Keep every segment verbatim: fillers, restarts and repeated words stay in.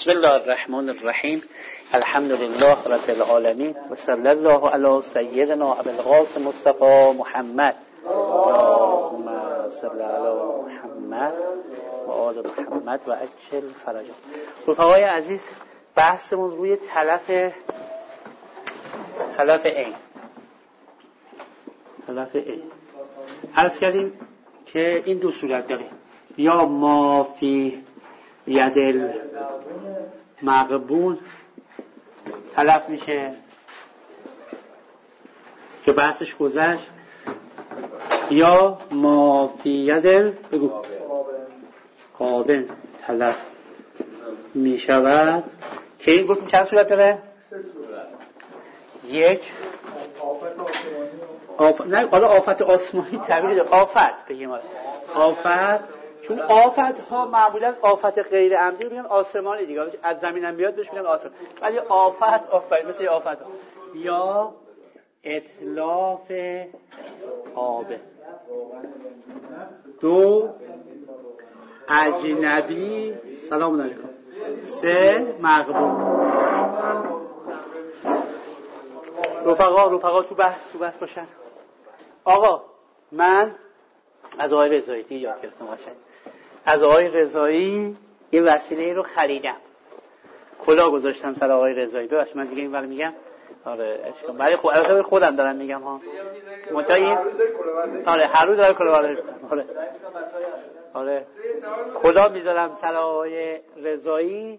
بسم الله الرحمن الرحیم. الحمد لله رب العالمین و صلی الله علی سیدنا ابی القاسم مصطفی محمد. اللهم صل علی محمد و آل محمد و عجل فرجه. رفقای عزیز، بحثمون روی تلف تلف عین تلف عین عرض کردیم که این دو صورت داره، یا ما فی یدل مغبون تلف میشه که بحثش گذشت، یا ما فی یدل بگو قابل تلف میشود که این گفتیم چند صورت داره؟ یک آف... نه حالا آفت آسمانی تعبیر داره، آفت بگیم آفت، چون آفت ها معمولا آفت غیر عمدی میگن آسمانی دیگه، از زمین هم بیاد بهش میگن آسمان، ولی آفت آفت مثل آفت ها. یا اتلاف آبه. دو اجنبی. سلام علیکم. سه مغبون. رفقا رفقا تو بحث تو بحث باشن. آقا من از آقای رضایی یاد گرفتم باشن. از آقای رضایی یه وسیله رو خریدم، کلا گذاشتم سر آقای رضایی. ببخشید من دیگه این ولی میگم آره اشکال، ولی خود البته خودم دارم میگم ها متا این آره هر روز داره کلا آره آره آره کلا میذارم سر آقای رضایی.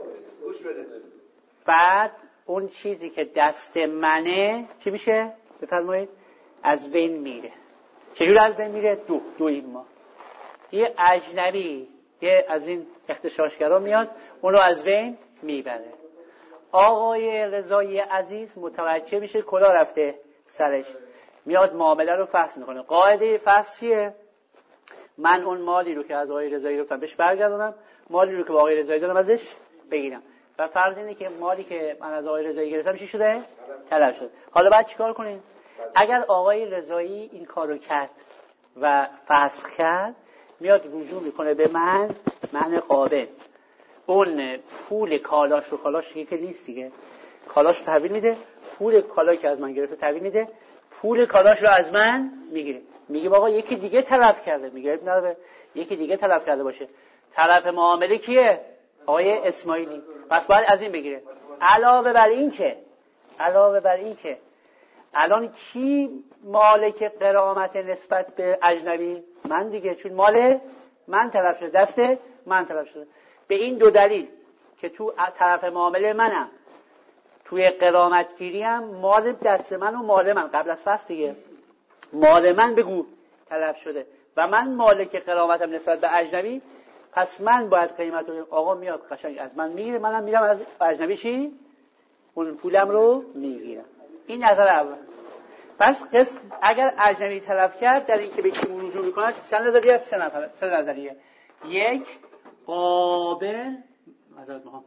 بعد اون چیزی که دست منه چی میشه؟ بفرمایید. از بین میره. چجور از بین میره؟ دو دو این ما یه اجنبی یه از این اختشاشگرا میاد اون رو از بین میبره. آقای رضایی عزیز متوجه میشه کلا رفته سرش، میاد معامله رو فصل میکنه. قاعده فصل چیه؟ من اون مالی رو که از آقای رضایی گرفتم بهش برگردونم، مالی رو که با آقای رضایی دارم ازش بگیرم. و فرض اینه که مالی که من از آقای رضایی گرفتم چی شده؟ تلف شد. حالا بعد چیکار کنیم؟ اگر آقای رضایی این کارو کرد و فسخ کرد، میاد رجوع میکنه به من، من قابل اون پول کالاش رو، کالاش که نیست دیگه، کالاش رو تحویل میده، پول کالایی که از من گرفته تحویل میده، پول کالاش رو از من میگیره. میگه آقا یکی دیگه تلف کرده، میگه نه یکی دیگه تلف کرده باشه. طرف معامله کیه؟ آقای اسماعیلی. پس باید از این بگیره. علاوه بر این که علاوه بر این که الان کی مالک غرامت نسبت به اجنبی؟ من دیگه، چون مال من تلف شده، دست من تلف شده. به این دو دلیل که تو طرف معامله منم، توی غرامت گیریم، مال دست من و مال من قبل از فصل دیگه مال من بگو تلف شده و من مالک غرامتم نسبت به اجنبی، پس من باید قیمت رو، آقا میاد قشنگ از من میگیره، منم میرم از اجنبی چی؟ اون پولم رو میگیرم. این نظر اول. پس قسم اگر اجنبی تلف کرد در این که به کی رجوع میکنه چند نظریه است؟ سه نفر سه نظریه. یک قابل معذرت میخوام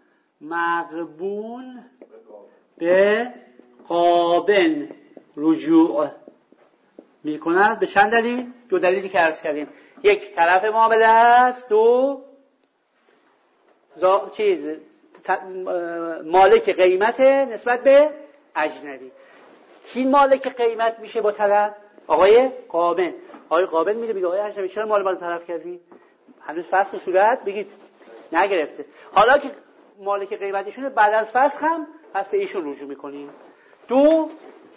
مغبون به قابل رجوع میکند. به چند دلیل؟ دو دلیلی که عرض کردیم. یک طرف معامله است، دو زا... چیز ت... مالک قیمت نسبت به اجنبی. کی مالک قیمت میشه با طرف؟ آقای قابل. آقای قابل میره میگه آقای اجنبی چرا مال من طرف کردی؟ هنوز فصل صورت بگید نگرفته. حالا که مالک قیمتیشونه بعد از فصل هم پس به ایشون رجوع میکنیم. دو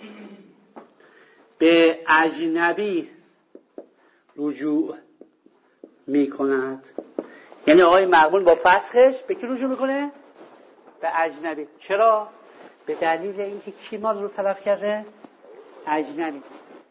به اجنبی رجوع میکند. یعنی آقای مغبون با فسخش به کی رجوع میکنه؟ به اجنبی. چرا؟ به دلیل اینکه کی مال رو تلف کرده؟ اجنبی.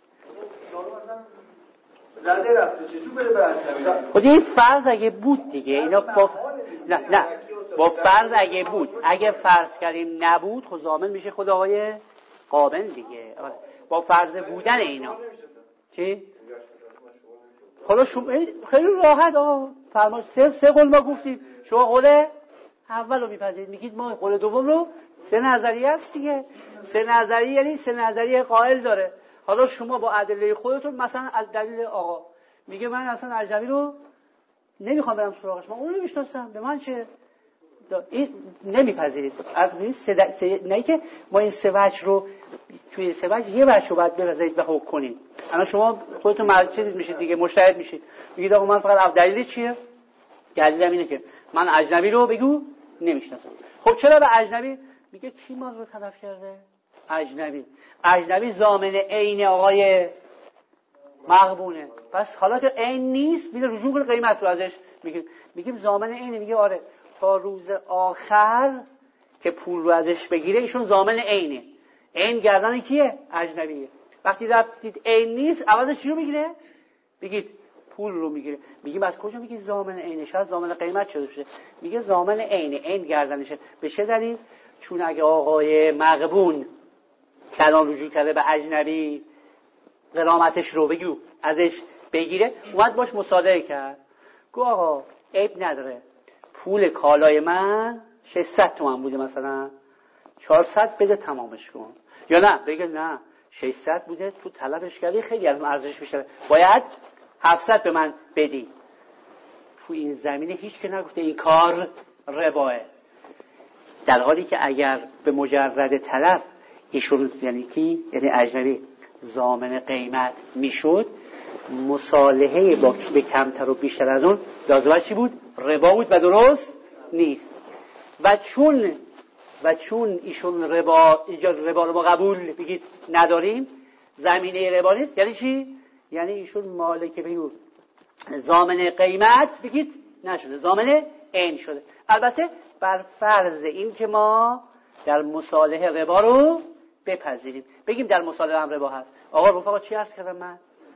زنده رفته چجور بره به اجنبی؟ خود این فرض اگه بود دیگه اینا با... نه نه با فرض اگه بود، اگه فرض کردیم نبود خود ضامن میشه خود آقای قابل دیگه. با فرض بودن اینا چی؟ حالا شما خیلی راحت آقا فرمایش سه سه قول ما گفتیم، شما قول اول رو میپذیرید، میگید ما قول دوم رو، سه نظریه است دیگه. سه نظریه یعنی سه نظریه قائل داره. حالا شما با ادله خودتون مثلا از دلیل آقا میگه من اصلا اجنبی رو نمیخوام برم سراغش، من اون رو میشناسم، به من چه؟ این نمیپذیرید. نه که ما این سه وجه رو توی سه وجه یه وجه رو باید بپذیرید و حکم کنید. الان شما خودتون مرکز میشید دیگه، مجتهد میشید، میگید آقا من فقط دلیل چیه؟ دلیلم اینه که من اجنبی رو بگو نمیشناسم. خب چرا به اجنبی؟ میگه کی ما رو تلف کرده؟ اجنبی. اجنبی ضامن عین آقای مغبونه. پس حالا که عین نیست میگه رجوع کن قیمت رو ازش میگه میگیم ضامن عینه. میگه آره تا روز آخر که پول رو ازش بگیره ایشون ضامن عینه. عین گردن کیه؟ اجنبیه. وقتی رفتید عین نیست عوضش چی رو میگیره؟ بگید پول رو میگیره. میگیم از کجا میگی ضامن عینه؟ شاید ضامن قیمت شده باشه. میگه ضامن عینه، عین گردنشه. به چه دلیل؟ چون اگه آقای مغبون کلام رجوع کرده به اجنبی غرامتش رو بگو ازش بگیره، اومد باش مصادره کرد، گو آقا عیب نداره پول کالای من ششصد تومن بوده مثلا چهارصد بده تمامش کن. یا نه بگه نه ششصد بوده تو طلبش کردی خیلی از اون ارزش بیشتره باید هفتصد به من بدی. تو این زمینه هیچ که نگفته این کار رباه، در حالی که اگر به مجرد طلب ایشون یعنی کی؟ یعنی اجنبی ضامن قیمت میشد، مصالحه با به کمتر و بیشتر از اون لازمه چی بود؟ ربا بود و درست نیست. و چون و چون ایشون ربا اینجا ربا رو ما قبول بگید نداریم، زمینه ربا نیست، یعنی چی؟ یعنی ایشون مالک بگید ضامن قیمت بگید نشده، ضامن عین شده. البته بر فرض این که ما در مصالحه ربا رو بپذیریم، بگیم در مصالحه هم ربا هست. آقا رفقا چی عرض کردم من؟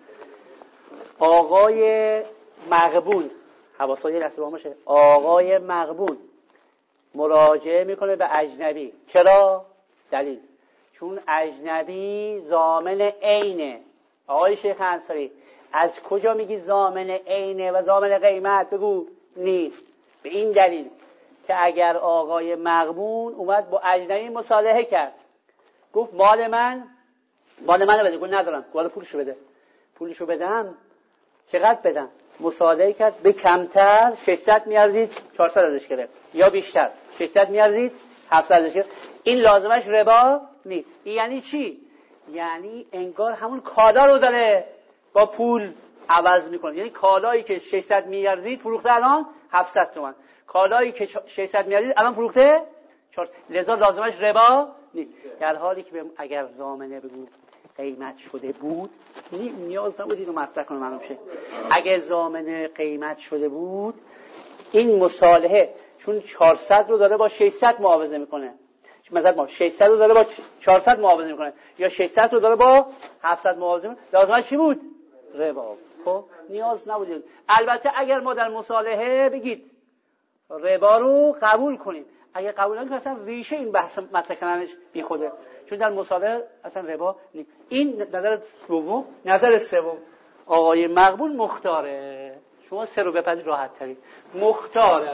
آقای مغبون، حواسای دست با باشه، آقای مغبون مراجعه میکنه به اجنبی. چرا؟ دلیل چون اجنبی ضامن عینه. آقای شیخ انصاری از کجا میگی ضامن عینه و ضامن قیمت؟ بگو نیست. به این دلیل که اگر آقای مغبون اومد با اجنبی مصالحه کرد، گفت مال من مال منو بده، گفت ندارم، گفت پولشو بده. پولشو بدم چقدر بدم؟ مصالحه کرد به کمتر ششصد میارزید چهارصد ازش گرفت، یا بیشتر ششصد میارزید هفتصد ازش گرفت. این لازمش ربا نیست. این یعنی چی؟ یعنی انگار همون کالا رو داره با پول عوض میکنه. یعنی کالایی که ششصد میارزید فروخته الان هفتصد تومان، کالایی که ششصد میارزید الان فروخته چهارصد. لذا لازمش ربا نیست. در حالی که اگر ضامنه بگو قیمت شده بود، نیاز نبود اینو مطرح کنم معلوم شه. اگه ضامن قیمت شده بود، این مصالحه چون چهارصد رو داره با ششصد معاوضه میکنه، مثلا ما ششصد رو داره با چهارصد معاوضه میکنه، یا ششصد رو داره با هفتصد معاوضه میکنه، لازمش چی بود؟ ربا. خب نیاز نبود. البته اگر ما در مصالحه بگید ربا رو قبول کنیم، اگه قبول نکنیم اصلا ریشه این بحث مطرح کردنش بی خوده، چون در مصالحه اصلا ربا نیست. این نظر دوم. نظر سوم آقای مقبول مختاره. شما سه رو بپذیر راحت تری. مختاره.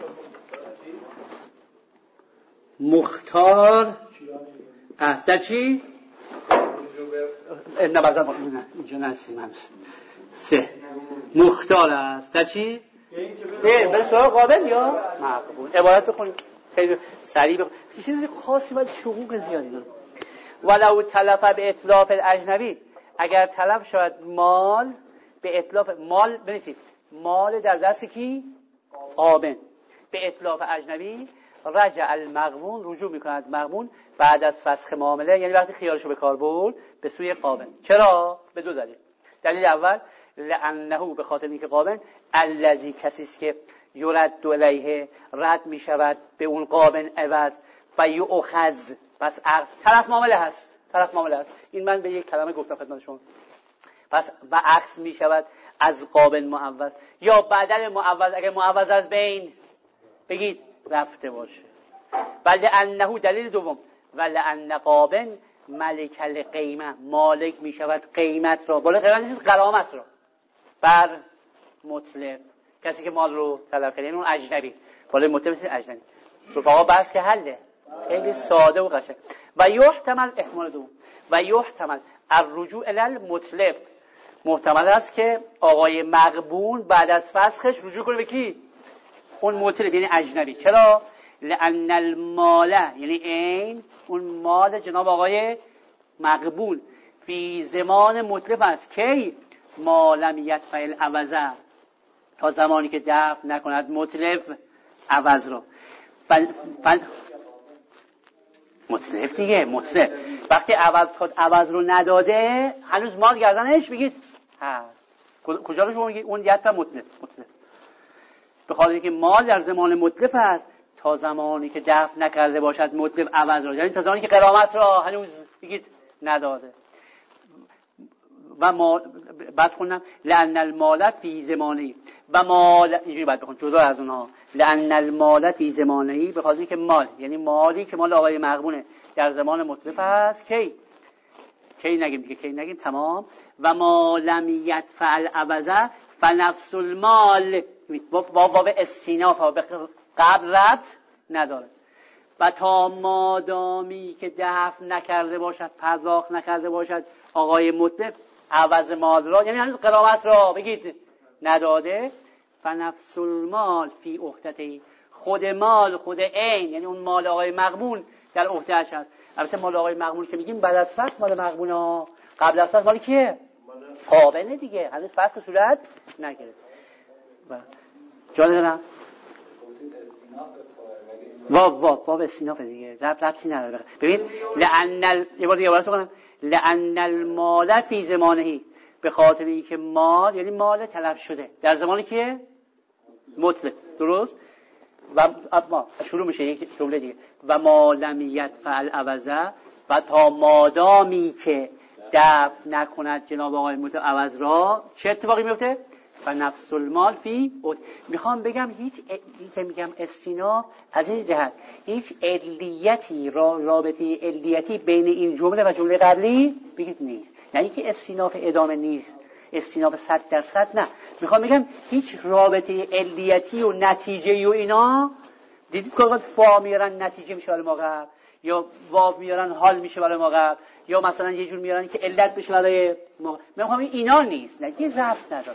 مختار است. در چی؟ نه بازم نه اینجا نسیم هست. سه مختار است. در چی؟ به به سوال قابل یا مقبول. عبارت بخونیم خیلی سریع بخونیم. چیزی خاصی باید شقوق زیادی داره. ولو تلف به اطلاف الاجنبی، اگر تلف شود مال به اطلاف مال بنویسید مال در دست کی؟ قابن. به اطلاف اجنبی رجع المغبون، رجوع میکند مغبون بعد از فسخ معامله، یعنی وقتی خیارشو به کار برد به سوی قابن. چرا؟ به دو دلیل. دلیل اول لانه، به خاطر اینکه قابن الذی، کسی است که یرد الیه، رد میشود به اون قابن عوض و یؤخذ، پس عقد طرف معامله هست، طرف معامله هست. این من به یک کلمه گفتم خدمت شما. پس و عکس می شود از قابل معوض یا بدل معوض، اگر معوض از بین بگید رفته باشه. ولی انه، دلیل دوم، ولی ان قابل ملک القیمه، مالک می شود قیمت را، بالا قیمت نیست غرامت را، بر مطلق، کسی که مال رو طلب کرده، یعنی اون اجنبی، بالا مطلق نیست اجنبی. رفقا بحث که حله خیلی ساده و قشنگ. و یحتمل احتمال دوم و یحتمل الرجوع الی المطلق، محتمل است که آقای مغبون بعد از فسخش رجوع کنه به کی؟ اون مطلق، یعنی اجنبی. چرا؟ لأن المال یعنی این اون مال جناب آقای مقبول فی زمان مطلق است کی ما لم یدفع العوض تا زمانی که دفع نکند مطلق عوض رو فل... فل... مطلق دیگه مطلق وقتی عوض کد عوض رو نداده هنوز مال گردنش بگید هست کجا رو شما میگید اون یدفع مطلق مطلق به خاطر اینکه مال در زمان مطلق است تا زمانی که دفع نکرده باشد مطلق عوض رو یعنی تا زمانی که غرامت را هنوز بگید نداده و مال بعد خوندم لأن المال فی زمانه و مال اینجوری بعد بخون جدا از اونها لأن المال فی زمانه به خاطر اینکه مال یعنی مالی که مال آقای مغبونه در زمان مطلق است کی کی نگیم دیگه کی نگیم تمام و ما لم یدفع العوض فنفس المال با باب استیناف به قبل رد نداره و تا مادامی که دفع نکرده باشد پرداخت نکرده باشد آقای مطلق عوض مال را یعنی هنوز غرامت را بگید نداده فنفس المال فی عهدته خود مال خود عین یعنی اون مال آقای مغبون در عهده‌اش هست. البته مال آقای مغبون که میگیم بعد از فصل مال مغبون ها قبل از فصل مال کیه؟ قابله دیگه هنوز فصل صورت نگرفت. جان دارم واب واب واب استیناف دیگه رب ربطی نداره. ببین لأن ال... یه بار دیگه براتون کنم لأن المال فی زمانه به خاطر اینکه مال یعنی مال طلب شده در زمانی که مطلق درست و ما شروع میشه یک جمله دیگه و ما لم یدفع العوض و تا مادامی که دفع نکند جناب آقای مطلق عوض را چه اتفاقی میفته؟ و نفس المال فی اوت. میخوام بگم هیچ که میگم استینا از این جهت هیچ علیتی را رابطه علیتی بین این جمله و جمله قبلی بگید نیست یعنی که استیناف ادامه نیست استیناف صد درصد نه میخوام بگم هیچ رابطه علیتی و نتیجه و اینا دیدید که وقت فا میارن نتیجه میشه برای ما قبل یا واو میارن حال میشه برای ما قبل یا مثلا یه جور میارن که علت بشه برای ما میخوام اینا نیست نه یه ضعف نداره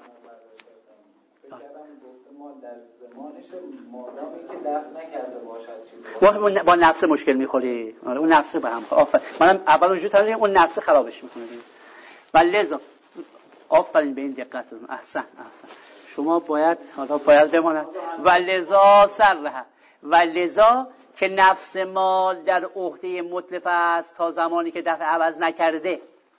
در زمانش مادامی که دفع نکرده باشد با نفس مشکل میخوری اون نفس به هم آفرین منم اول اونجوری ترجمه اون نفس خرابش میکنه و لذا آفرین به این دقت احسن احسن شما باید حالا باید بماند و لذا سرها و لذا که نفس مال در عهده مطلق است تا زمانی که دفع عوض نکرده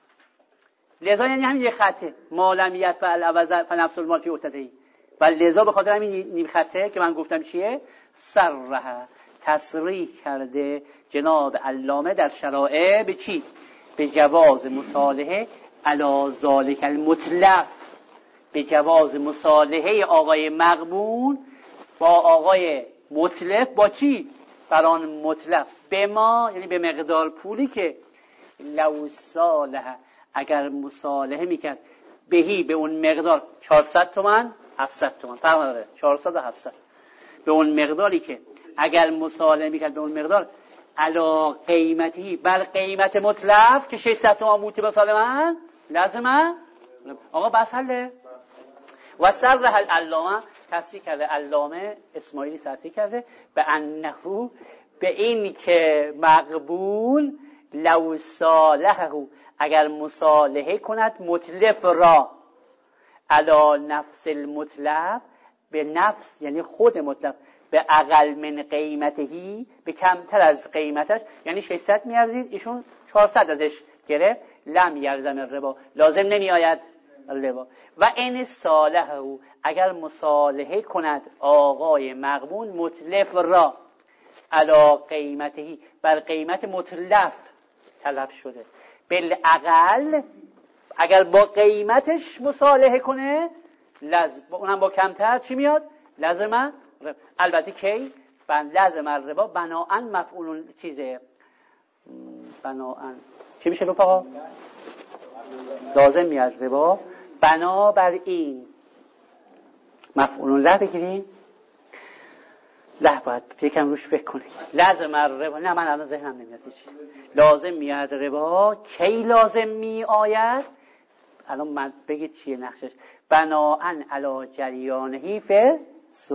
لذا یعنی همین یه خطه مالم یدفع العوض فنفس المال فی عهدته و لذا به خاطر همین نیم خطه که من گفتم چیه سرها تصریح کرده جناب علامه در شرائع به چی؟ به جواز مصالحه علی ذالک المطلق به جواز مصالحه آقای مغبون با آقای مطلق با چی؟ بران مطلق به ما یعنی به مقدار پولی که لو صالحه اگر مصالحه میکرد بهی به اون مقدار چهارصد تومان هفتصد تومان فرق نداره چهارصد و هفتصد به اون مقداری که اگر مصالحه میکرد به اون مقدار علا قیمتی بر قیمت مطلق که ششصد تومان بوده مسالمه لازمه آقا بس حله و سرح العلامه تصریح کرده علامه اسماعیلی تصریح کرده به انهو به این که مقبول لو صالحه اگر مصالحه کند مطلق را علا نفس المطلق به نفس یعنی خود مطلق به اقل من قیمتهی به کمتر از قیمتش یعنی ششصد میارزید ایشون چهارصد ازش گرفت لم یلزم الربا لازم نمی آید ربا و این صالحه اگر مصالحه کند آقای مغبون مطلق را علا قیمتهی بر قیمت مطلق طلب شده بالاقل اگر با قیمتش مصالحه کنه لازم اونم با کمتر چی میاد لازمه البته کی بن لازم الربا بناءً مفعول چیزه بناءً چی میشه رفقا لازم میاد ربا بنابر این مفعول له بگیریم له باید یکم روش فکر کنیم لازم الربا نه من الان ذهنم نمیاد چی لازم میاد ربا کی لازم می آید الان من بگید چیه نقشش بناءً علی جریانهی فی صلح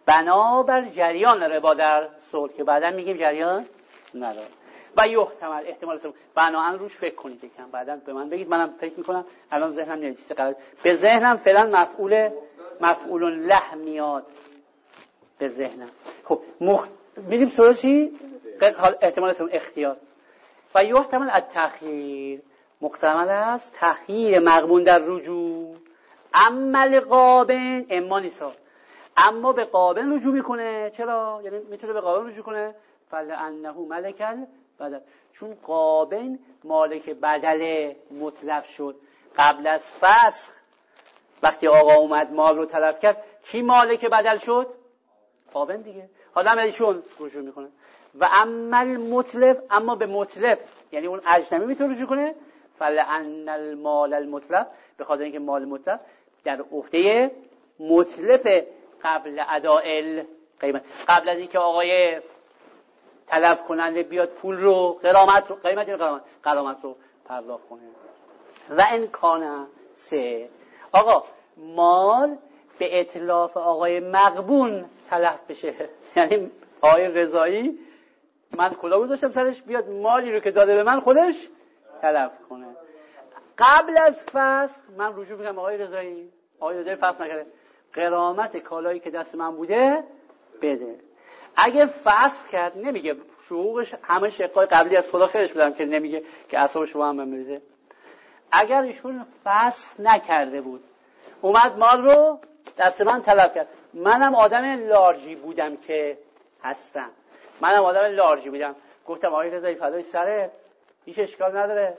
بنابر جریان ربا در صلح که بعدا میگیم جریان نداره. و یحتمل احتمال سوم بناهن روش فکر کنید یکم بعدا به من بگید، منم فکر میکنم الان ذهنم نمیاد چیز قرار به ذهنم فعلا مفعول مفعول له میاد به ذهنم. خب مخ... میریم سراغ چی؟ احتمال سوم اختیار. و یحتمل التأخیر محتمل است تأخیر مغبون در رجوع عمل قابل اما نیسا، اما به قابل رجوع میکنه. چرا؟ یعنی میتونه به قابل رجوع کنه فلانه ملکل بدل، چون قابل مالک بدل مطلق شد قبل از فسخ. وقتی آقا اومد مال رو طلب کرد کی مالک بدل شد؟ قابل دیگه. حالا ایشون رجوع میکنه. و عمل مطلق، اما به مطلق یعنی اون اجنبی میتونه رجوع کنه فلان المال المطلق، به خاطر اینکه مال مطلق در عهده مطلق قبل اداء قیمت، قبل از اینکه آقای طلب کننده بیاد پول رو غرامت رو قیمت رو غرامت غرامت رو پرداخت کنه. و ان کان سه آقا مال به اتلاف آقای مغبون تلف بشه، یعنی آقای رضایی من کلا گذاشتم سرش بیاد مالی رو که داده به من خودش تلف کنه قبل از فسخ، من رجوع میکنم آقای رضایی آقای رضایی فسخ نکرده غرامت کالایی که دست من بوده بده. اگه فسخ کرد نمیگه حقوقش همه شقای قبلی از خدا خیرش بدم که نمیگه که اعصاب شما هم بمیریزه. اگر ایشون فسخ نکرده بود اومد مال رو دست من طلب کرد، منم آدم لارجی بودم که هستم، منم آدم لارجی بودم گفتم آقای رضایی فدای سره هیچ اشکال نداره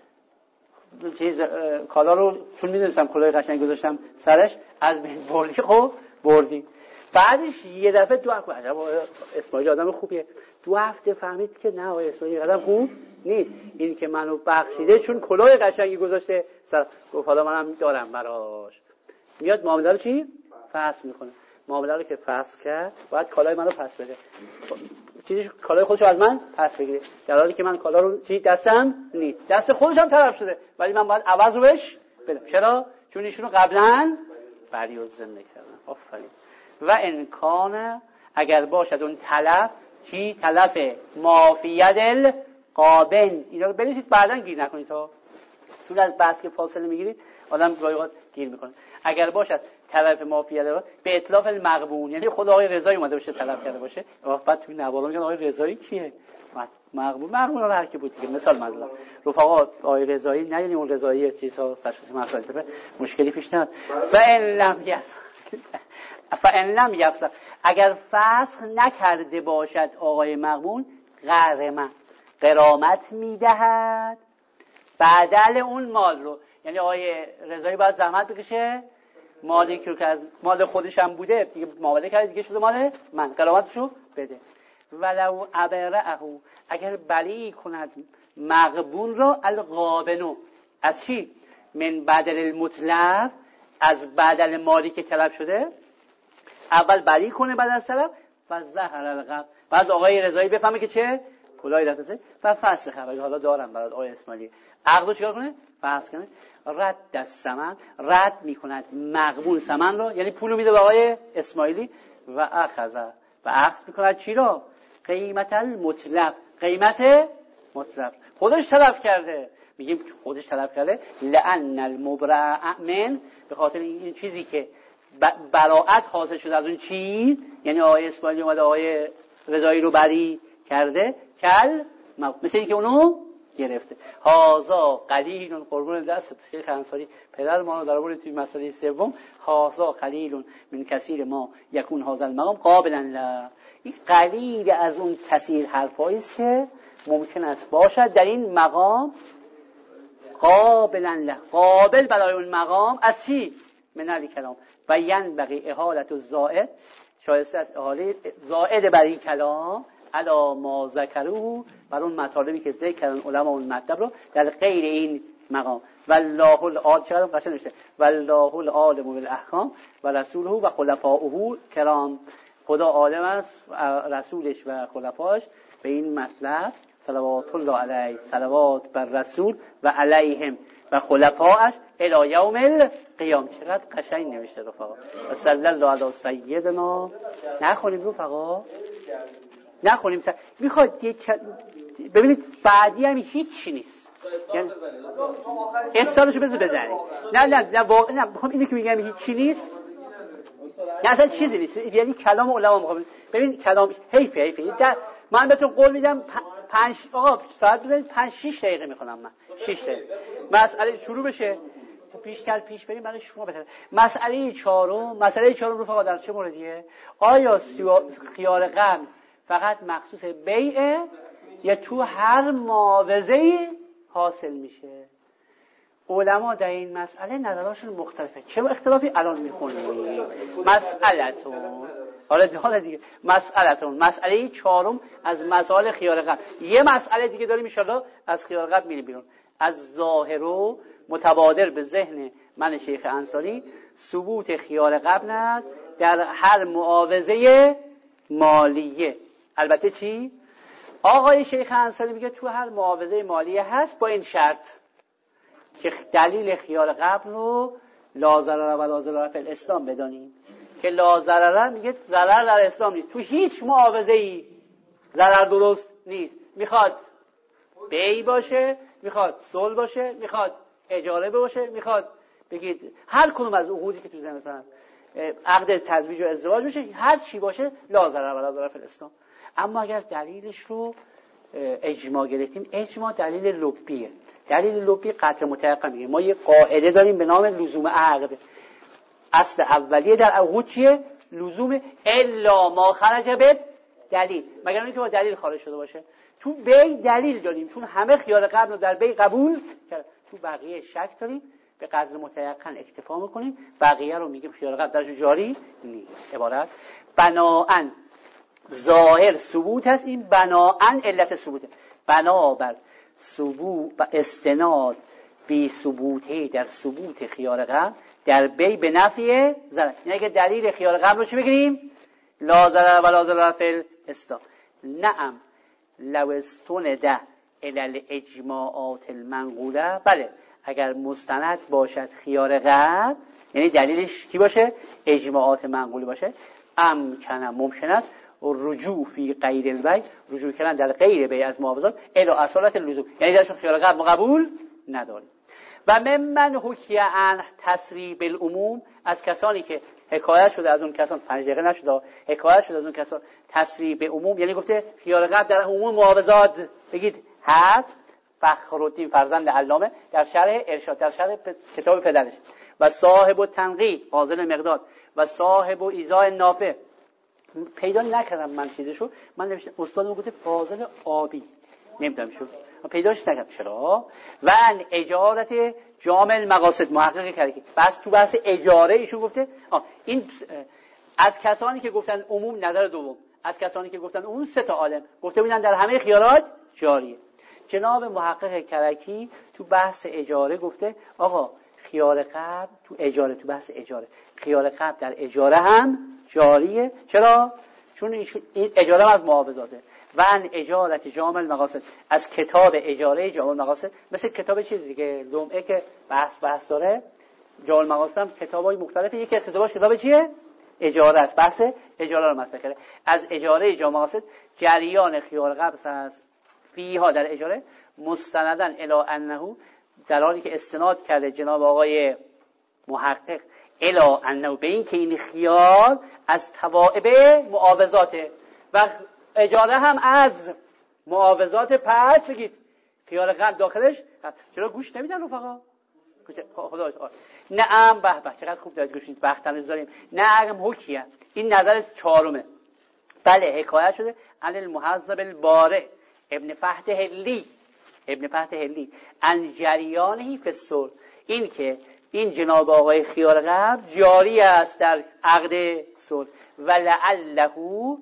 چیز کالا رو چون میدونستم کلاه قشنگ گذاشتم سرش از بین بردی. خب بردی. بعدش یه دفعه دو هفته عجب اسماعیل آدم خوبیه، دو هفته فهمید که نه آقای اسماعیل آدم خوب نیست، این که منو بخشیده چون کلاه قشنگی گذاشته سر. گفت حالا منم دارم براش. میاد معامله رو چی فسخ میکنه، معامله رو که فسخ کرد باید کالای منو پس بده، چیزی کالای خودشو از من پس بگیره، در حالی که من کالا رو چی دستم نیست، دست خودش هم طرف شده ولی من باید عوض رو بهش بدم. چرا؟ چون ایشونو قبلا بری و زنده کردن. آفرین. و امکان اگر باشد اون تلف چی تلف مافیدل قابل، اینا رو بنویسید بعداً گیر نکنید ها، چون از بحث که فاصله میگیرید آدم گاهی اوقات گیر میکنه. اگر باشد تلف مافیدل به اطلاف المغبون، یعنی خود آقای رضایی اومده باشه طلب کرده باشه، بعد توی نوالا میگن آقای رضایی کیه؟ مغبون مغبون رو هر کی بود دیگه. مثال مثلا رفقا آقای رضایی نه یعنی اون رضایی چیزا تشخیص مسائل مشکلی پیش نیاد. فان لم یس فان لم یفسخ اگر فسخ نکرده باشد آقای مغبون غرمه غرامت میدهد بدل اون مال رو، یعنی آقای رضایی باید زحمت بکشه مالی که از مال خودش هم بوده دیگه معامله کرده دیگه شده مال من غرامتشو بده. ولو ابرعه اگر بلی کند مغبون را الغابنو از چی؟ من بدل المطلب از بدل مالی که طلب شده اول بلی کنه بعد از طلب و زهر الغب بعد آقای رضایی بفهمه که چه کلاه دسته و فسخ خبر حالا دارم برات آقای اسماعیلی عقدو چیکار کنه؟ فسخ کنه. رد از ثمن رد میکند مغبون ثمن رو، یعنی پولو میده به آقای اسماعیلی و اخذ و اخذ میکند چی رو؟ قیمت المطلق قیمت مطلق خودش طلب کرده، میگیم خودش طلب کرده لأن المبرأ من به خاطر این چیزی که براءت حاصل شده از اون چیز، یعنی آقای اسماعیلی اومده آقای رضایی رو بری کرده کل مثل اینکه اونو گرفته. هازا قلیل قربون دست شیخ انصاری پدر ما رو در آورد توی مسئله سوم هازا قلیل من کثیر ما یکون هازا المقام قابلا لا، این قلیل از اون کثیر حرفایی است که ممکن است باشد در این مقام قابلا لا، قابل برای اون مقام از چی؟ من علی کلام و ینبغی احالت الزائد شایسته است احاله زائد برای این کلام علا ما ذکروه بر اون مطالبی که ذکر کردن علما اون مطلب رو در غیر این مقام. والله العالم چقدر قشنگ نوشته والله العالم بالاحکام و رسوله و خلفائه کرام، خدا عالم است رسولش و خلفاش به این مطلب صلوات الله علیه، صلوات بر رسول و علیهم و خلفائش الی یوم القیام. چقدر قشنگ نوشته رفقا. و صلی الله علی سیدنا. نخونیم رفقا، نخونیم. میخواد یه چ... ببینید بعدی هم هیچ نیست، یعنی استادشو بذار بزنید. نه نه نه واقعا نه، میخوام اینو که میگم هیچ نیست، نه اصلا چیزی نیست، یعنی کلام علما میخوام. ببین کلام حیفه حیفه در... من بهتون قول میدم پنج آقا ساعت بزنید پنج شش دقیقه میخونم من، شش دقیقه مسئله شروع بشه پیش کل پیش بریم برای شما بهتره. مسئله چهارم، مسئله چهارم رفقا در چه موردیه؟ آیا خیار قبل فقط مخصوص بیعه یا تو هر معاوضه‌ای حاصل میشه؟ علما در این مسئله نظرشون مختلفه. چه اختلافی الان میخونیم؟ مسئله‌تون حالا حالا دیگه مسئله‌تون مسئله چهارم از مسائل خیار قبل. یه مسئله دیگه داریم ان شاءالله از خیار قبل میریم بیرون. از ظاهر و متبادر به ذهن من شیخ انصاری ثبوت خیار قبل است در هر معاوضه مالیه. البته چی؟ آقای شیخ انصاری میگه تو هر معاوضه مالیه هست با این شرط که دلیل خیار قبل رو لا ضرر و لا ضرر فی الاسلام بدانیم. که لا ضرر میگه ضرر در اسلام نیست، تو هیچ معاوضه ای ضرر درست نیست. میخواد بی باشه، میخواد صلح باشه، میخواد اجاره باشه، میخواد بگید هر کدوم از عقودی که تو ذهنتون هست، عقد تزویج و ازدواج باشه، هر چی باشه لا ضرر و لا ضرر فی الاسلام. اما اگر دلیلش رو اجماع گرفتیم، اجماع دلیل لبیه. دلیل لبی قطع متيقن میگه. ما یه قاعده داریم به نام لزوم عقد. اصل اولیه در عقود چیه؟ لزوم الا ما خرج به دلیل، مگر اینکه با دلیل خارج شده باشه. تو بی دلیل داریم، چون همه خیار قبل رو در بی قبول کرد. تو بقیه شک داریم، به قدر متيقن اکتفا میکنیم، بقیه رو میگیم خیار قبل درش جاری نیست. عبارت بناءن ظاهر ثبوت هست، این بناءن علت ثبوته. بنابر ثبوت و استناد بی ثبوته در ثبوت خیار قبل در بی به نفی ضرر. یعنی که دلیل خیار قبل رو چی بگیریم؟ لا ضرر و لا ضرر فی الاسلام. نعم لو استند الی الاجماعات المنقوله، بله اگر مستند باشد خیار قبل، یعنی دلیلش کی باشه؟ اجماعات منقوله باشه، امکن ممکن است رجوع فی غیر البیع، رجوع کردن در غیر بیع از معاوضات الی اصالت اللزوم، یعنی درش خیار قبل قبول نداریم. و ممن حکی عن تسریع بالعموم، از کسانی که حکایت شده از اون کسان، پنج دقیقه نشده، حکایت شده از اون کسان تسریع به عموم، یعنی گفته خیار قبل در عموم معاوضات بگید هست. فخرالدین فرزند علامه در شرح ارشاد، در شرح کتاب پدرش، و صاحب التنقیح فاضل مقداد و صاحب ایضاح نافع. پیدا نکردم من چیزشو، من نوشتم استادم گفته فاضل آبی، نمیدونم شو پیداش نکردم. چرا؟ و ان اجارت جامع المقاصد، محقق کرکی بس تو بحث اجاره ایشون گفته آه این از کسانی که گفتن عموم، نظر دوم از کسانی که گفتن عموم سه تا عالم گفته بودن در همه خیارات جاریه. جناب محقق کرکی تو بحث اجاره گفته آقا خیار قبل تو اجاره، تو بحث اجاره خیار قبل در اجاره هم جاریه. چرا؟ چون این اجاره هم از معاوضاته. و ان اجارت جامع المقاصد، از کتاب اجاره جامع المقاصد، مثل کتاب چیزی که لمعه که بحث بحث داره، جامع المقاصد هم کتابای مختلفه، یکی از کتاباش کتاب چیه؟ اجاره است، بحث اجاره رو مطرح کرده. از اجاره جامع المقاصد جریان خیار قبل است فیها در اجاره مستندن الی انه، در حالی که استناد کرده جناب آقای محقق الی انه به این که این خیار از توائب معاوضاته و اجاره هم از معاوضات. پس بگید خیار قبل داخلش. چرا گوش نمیدن رفقا؟ خدا نعم به به چقدر خوب دارید گوش میدید، بختنوز داریم. نعم حکیه، این نظر چهارمه. بله حکایت شده عن المحذب البارع ابن فتح هلی، ابن فتح هلی ان جریانه فی الصلح، این که این جناب آقای خیار قبل جاری است در عقد صلح. ولعله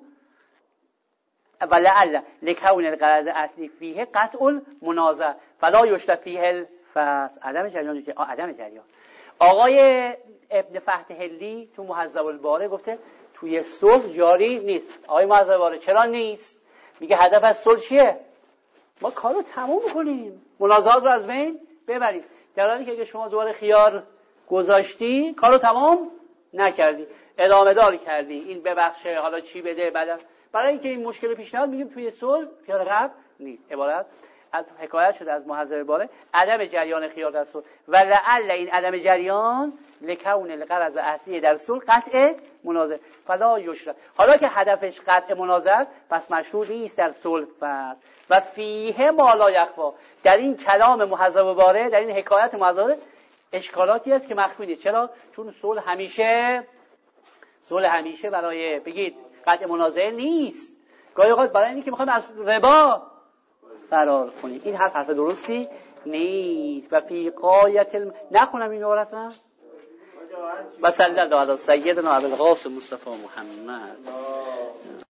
ولعل لکون الغرض اصلی فیه قطع المنازع فلا یشتر فیه الفصل. عدم جریان، عدم جریان. آقای ابن فتح هلی تو محذب البارع گفته توی صلح جاری نیست. آقای محذب البارع چرا نیست؟ میگه هدف از صلح چیه؟ ما کارو تموم کنیم، منازعات رو از بین ببریم. در حالی که اگه شما دوباره خیار گذاشتی کارو تمام نکردی، ادامه داری کردی، این ببخشه حالا چی بده بعد. برای اینکه این مشکل پیش نیاد میگیم توی صلح خیار قبل نیست. عبارت از حکایت شده از محذر باره عدم جریان خیار در صلح و لعل این عدم جریان لکون الغرض اصلی در صلح قطع منازعه فلا یشرع. حالا که هدفش قطع منازعه پس مشروع نیست در صلح فرد و فیه ما لا یخفی. در این کلام محذر باره، در این حکایت محذر اشکالاتی است که مخفی نیست. چرا؟ چون صلح همیشه صلح همیشه برای بگید قطع منازعه نیست، گاهی اوقات برای اینکه میخوایم از ربا فرار کنیم. این حرف حرف درستی نیست. و فی غایت الم... نخونم این عبارت رو و صلی الله علی سیدنا ابوالقاسم مصطفی محمد.